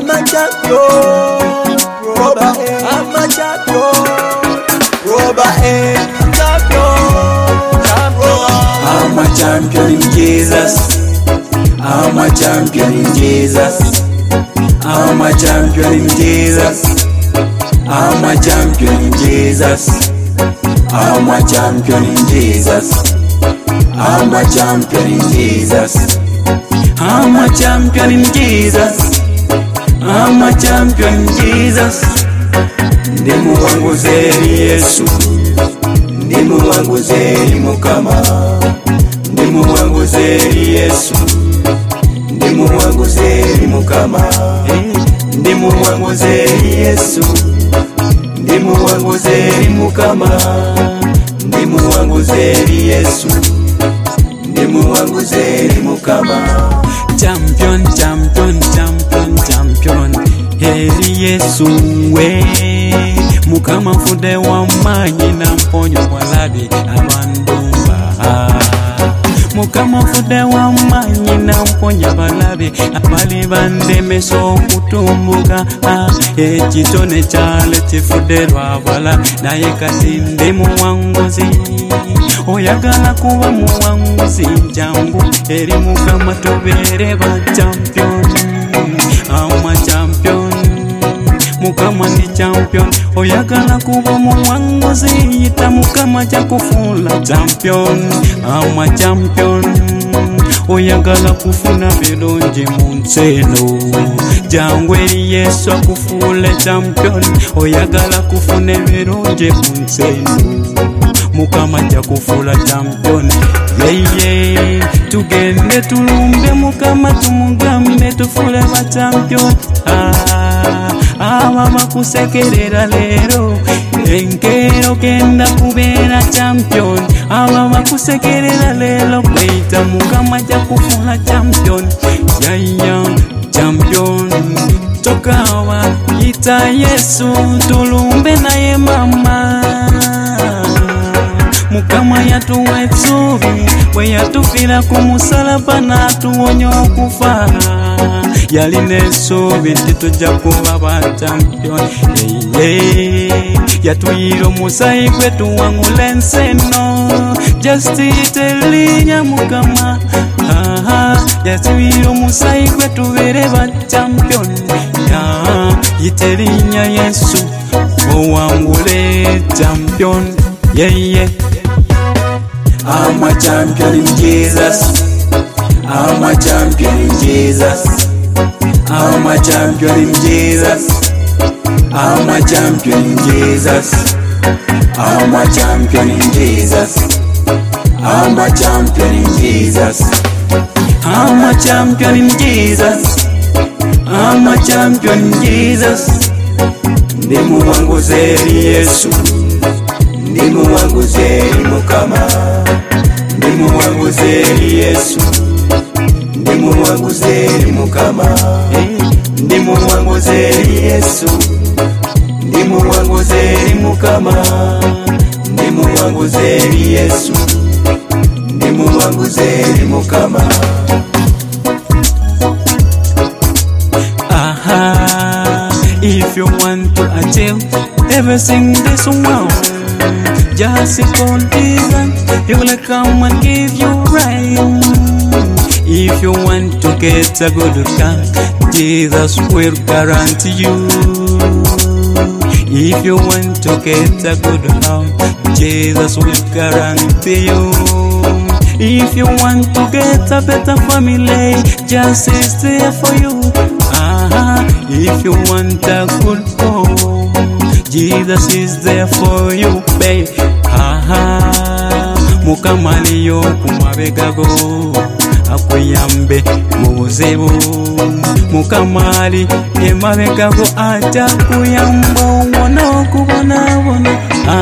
I'm a champion. Roba, I'm a champion. Roba, champion. I'm a champion in Jesus. I'm a champion in Jesus. I'm a champion in Jesus. I'm a champion in Jesus. I'm a champion in Jesus. I'm a champion in Jesus. I'm a champion in Jesus. I'm a champion in Jesus. Ndimu wangu zeri Yesu. Ndimu wangu zeri Mukama. Ndimu wangu zeri Yesu. Ndimu wangu zeri Mukama. Ndimu wangu zeri Yesu. Ndimu wangu zeri Mukama. Ndimu wangu zeri Yesu. Ndimu wangu zeri Mukama. Champion, champion, champion, champion. Heri Yesu we. Mukama fude wa manyi na mponyo walabi abandumba. Mukama fude wa manyi na mponya balabi abali bandeme so kutumbuka. Ekitone chale chifude lwabala naye kati ndimu wanguzi. Oyagala kuba muwanguzi jangu eri Mukama tubere ba champion. I'm a champion. Mukama ni champion. Oyagala kuba muwanguzi yita Mukama jakufula champion. I'm a champion. Oyagala kufuna birungi munseno jangu eri Yesu akufule champion. Oyagala kufuna birungi munseno Mukama jakufula champion. Yeye tugende tulumbe Mukama tumugambe tufule ba champion. Aba bakusekerera lero enkero kenda kubera champion. Aba bakusekerera lero kwita Mukama jakufula champion. Yaya champion tokawa ita Yesu tulumbe naye mama. Mukama yatuwetsubi we yatufira kumusalaba natuwonya okufa. Yalinesubi tituja kuba ba champion. Yatuyira omusayi gwe tuwangula enseno. Just itelinya Mukama. Yatuyira omusayi gwe tubere ba champion. Itelinya Yesu owangule champion. Yeah. I'm a champion in Jesus. I'm a champion in Jesus. I'm a champion in Jesus. I'm a champion in Jesus. I'm a champion in Jesus. I'm a champion in Jesus. I'm a champion in Jesus. I'm a champion in Jesus. Ndimu wangu zeri Yesu. Ndimu wangu zeri Mukama. Ndimu wangu zeri Yesu. Ndimu wangu zeri Mukama. Ndimu wangu zeri Yesu. Ndimu wangu zeri Mukama. Ndimu wangu zeri Yesu. Ndimu wangu zeri Mukama. If you want to achieve everything this world, just call Jesus, he will come and give you right. If you want to get a good car, Jesus will guarantee you. If you want to get a good house, Jesus will guarantee you. If you want to get a better family, just is there for you. If you want a good home, Jesus is there for you, babe. Mukama aliyo kumabega go akuyambe mu buzibu. Mukama ali emabega go aja kuyamba wona okubonabona.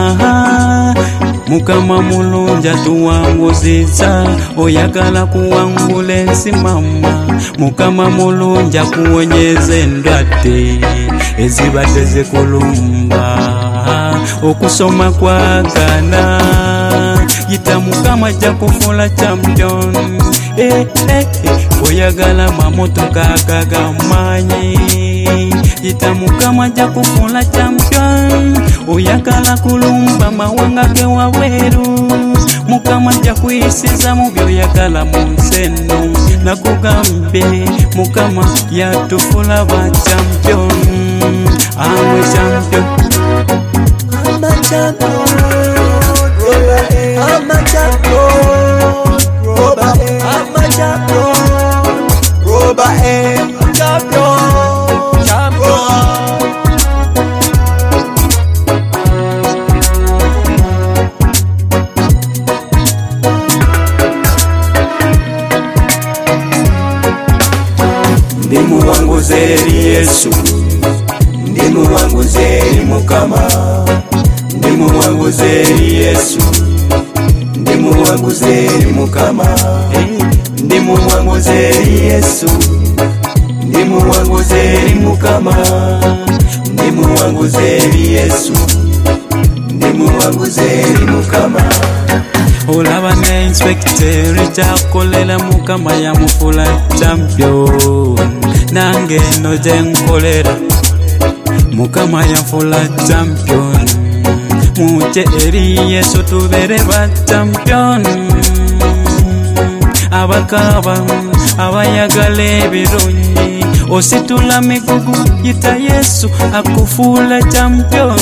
Mukama mulungi atuwanguziza oyagala kuwangula ensi mama. Mukama mulungi akuwonyeza endwadde ezibadde zikulumba. Okusoma kwagana yita Mukama ajja kufula champion. Oyagala mamotoka gagamanyi ita mukama ja kufula champion oyagala kulumba mawanga ge wabweru mukama ja kuyisiza mu byoyagala mu nseno nakugambe mukama yatufula ba champion. I'm a champion. I'm a champion. I'm a champion. I'm a champion. Champion. Ndimu wangu zeri Yesu, ndimu wangu zeri mukama, ndimu wangu zeri Yesu, ndimu wangu zeri mukama, ndimu wangu zeri Yesu, ndimu wangu zeri mukama, ndimu wangu zeri Yesu, ndimu wangu zeri mukama. Olaba ne inspector chakolela mukama ya mufula champion nange no jenkolera mukama ya mufula champion muche eri Yesu tubere ba champion abakaba abayagale birungi ositula migugu yita Yesu akufula champion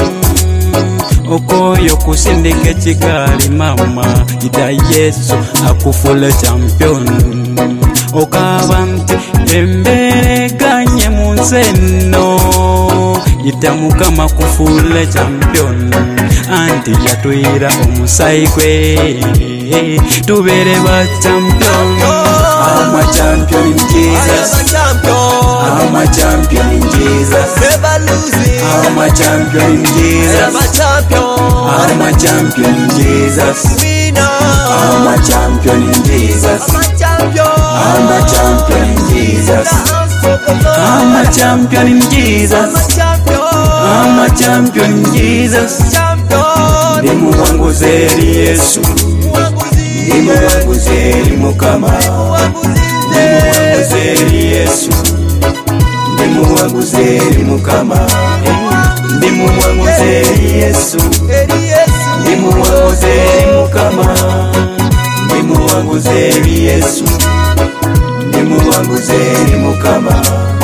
okoyo kusindike chikali mama ita Yesu akufula champion okabanti embere ganye munzeno ita mukama kufula champion anti yatwira omusaikwe tubere ba champion. I'm a champion in Jesus. I'm a champion in Jesus. Never losing. I'm a champion in Jesus. I'm a champion in Jesus. I'm a champion in Jesus. I'm a champion in Jesus. I'm a champion in Jesus. I'm a champion in Jesus. Ndimu wangu zeri Yesu, ndimu wangu zeri mukama, ndimu wangu zeri Yesu, ndimu wangu zeri mukama, ndimu wangu zeri Yesu, ndimu wangu zeri mukama, ndimu wangu zeri Yesu, ndimu wangu zeri mukama.